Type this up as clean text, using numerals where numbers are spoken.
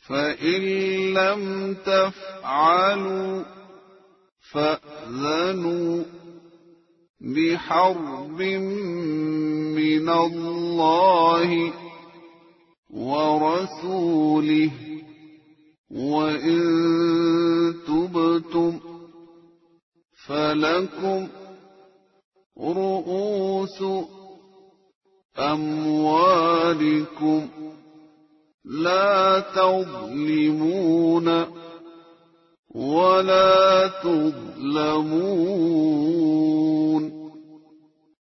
فإن لم تفعلوا فأذنوا بحرب من الله ورسوله، وإن تبتم فلكم رؤوس أموالكم لا تظلمون ولا تظلمون.